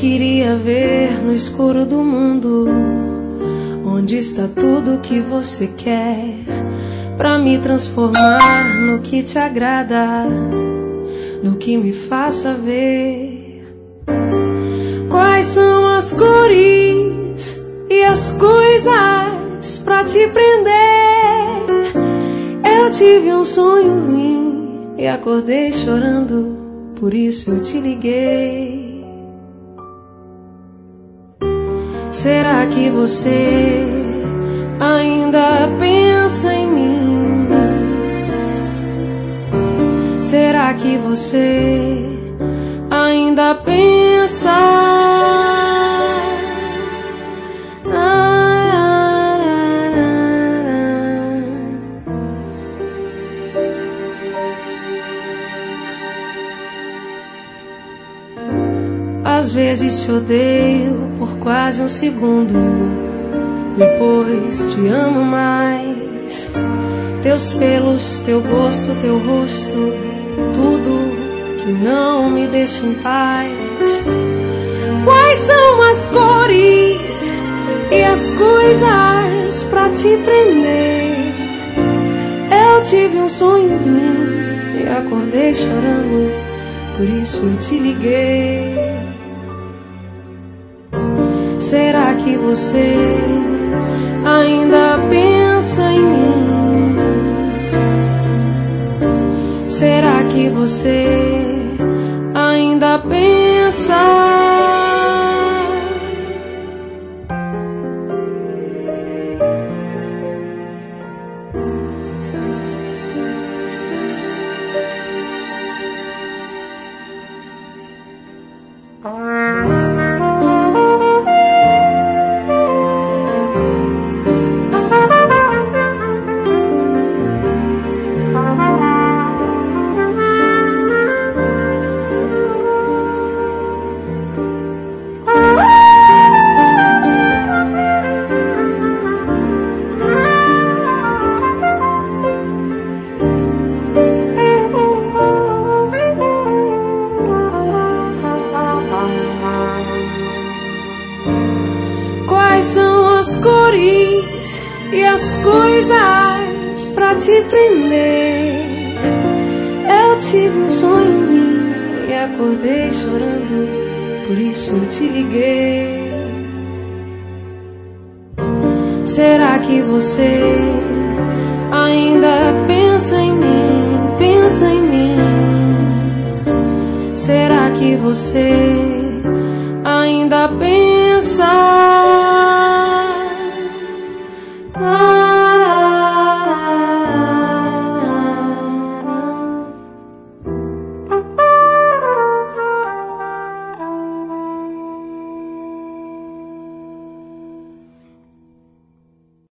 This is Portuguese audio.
queria ver no escuro do mundo onde está tudo que você quer, pra me transformar no que te agrada, no que me faça ver quais são as cores e as coisas pra te prender. Eu tive um sonho ruim e acordei chorando, por isso eu te liguei. Será que você ainda pensa em mim? Será que você ainda pensa? Às vezes te odeio por quase um segundo, depois te amo mais. Teus pelos, teu gosto, teu rosto, tudo que não me deixa em paz. Quais são as cores e as coisas pra te prender? Eu tive um sonho ruim e acordei chorando, por isso eu te liguei. Será que você ainda pensa em mim? Será que você ainda pensa? Quais são as cores e as coisas pra te prender? Eu tive um sonho ruim e acordei chorando, por isso eu te liguei. Será que você ainda pensa em mim? Pensa em mim. Será que você